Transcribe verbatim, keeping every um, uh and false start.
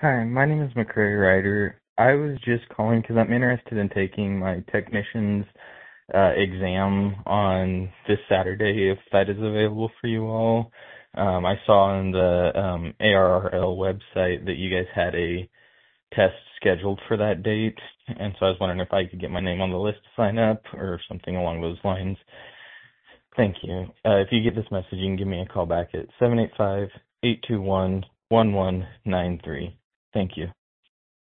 Hi, my name is McCray Ryder. I was just calling because I'm interested in taking my technician's uh, exam on this Saturday, if that is available for you all. Um, I saw on the um, A R R L website that you guys had a test scheduled for that date, and so I was wondering if I could get my name on the list to sign up or something along those lines. Thank you. Uh, if you get this message, you can give me a call back at seven eight five, eight two one, one one nine three. Thank you.